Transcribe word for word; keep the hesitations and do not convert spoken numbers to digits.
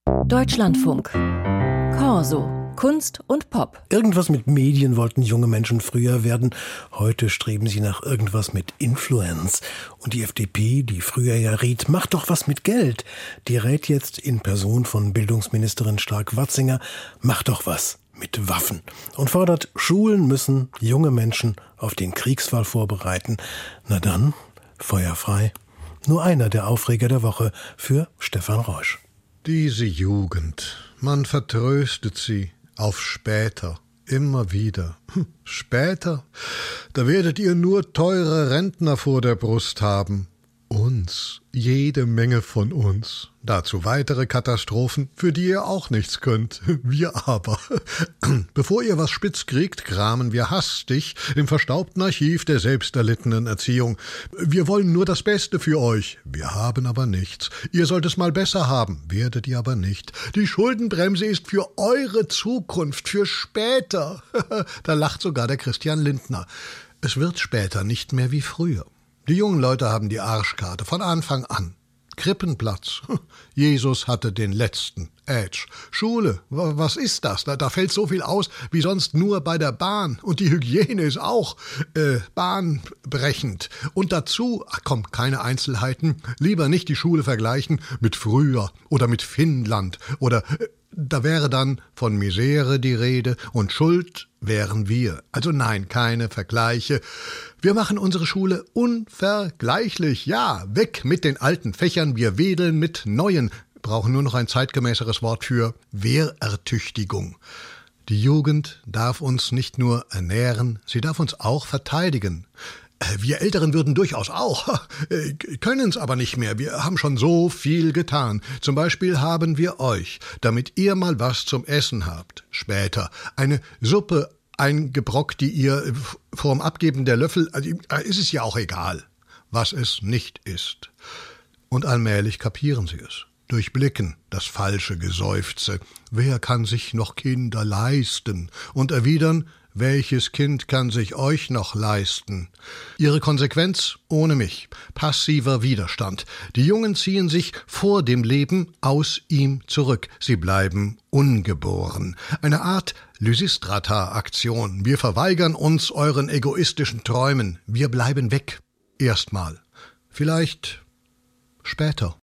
Deutschlandfunk. Corso. Kunst und Pop. Irgendwas mit Medien wollten junge Menschen früher werden. Heute streben sie nach irgendwas mit Influence. Und die F D P, die früher ja riet, macht doch was mit Geld, die rät jetzt in Person von Bildungsministerin Stark-Watzinger, macht doch was mit Waffen. Und fordert, Schulen müssen junge Menschen auf den Kriegsfall vorbereiten. Na dann, Feuer frei. Nur einer der Aufreger der Woche für Stefan Reusch. Diese Jugend, man vertröstet sie auf später, immer wieder. Hm, später? Da werdet ihr nur teure Rentner vor der Brust haben. Uns, jede Menge von uns. Dazu weitere Katastrophen, für die ihr auch nichts könnt. Wir aber. Bevor ihr was spitz kriegt, kramen wir hastig im verstaubten Archiv der selbsterlittenen Erziehung. Wir wollen nur das Beste für euch. Wir haben aber nichts. Ihr sollt es mal besser haben. Werdet ihr aber nicht. Die Schuldenbremse ist für eure Zukunft, für später. Da lacht sogar der Christian Lindner. Es wird später nicht mehr wie früher. Die jungen Leute haben die Arschkarte von Anfang an. Krippenplatz. Jesus hatte den letzten Edge. Schule, was ist das? Da, da fällt so viel aus wie sonst nur bei der Bahn. Und die Hygiene ist auch äh, bahnbrechend. Und dazu, ach komm, keine Einzelheiten, lieber nicht die Schule vergleichen mit früher oder mit Finnland oder äh, da wäre dann von Misere die Rede und Schuld wären wir. Also nein, keine Vergleiche. Wir machen unsere Schule unvergleichlich. Ja, weg mit den alten Fächern, wir wedeln mit neuen. Brauchen nur noch ein zeitgemäßeres Wort für Wehrertüchtigung. Die Jugend darf uns nicht nur ernähren, sie darf uns auch verteidigen. Wir Älteren würden durchaus auch, können es aber nicht mehr. Wir haben schon so viel getan. Zum Beispiel haben wir euch, damit ihr mal was zum Essen habt, später eine Suppe eingebrockt, die ihr vorm Abgeben der Löffel, also ist es ja auch egal, was es nicht ist. Und allmählich kapieren sie es. Durchblicken das falsche Geseufze. Wer kann sich noch Kinder leisten? Und erwidern, welches Kind kann sich euch noch leisten? Ihre Konsequenz ohne mich. Passiver Widerstand. Die Jungen ziehen sich vor dem Leben aus ihm zurück. Sie bleiben ungeboren. Eine Art Lysistrata-Aktion. Wir verweigern uns euren egoistischen Träumen. Wir bleiben weg. Erstmal. Vielleicht später.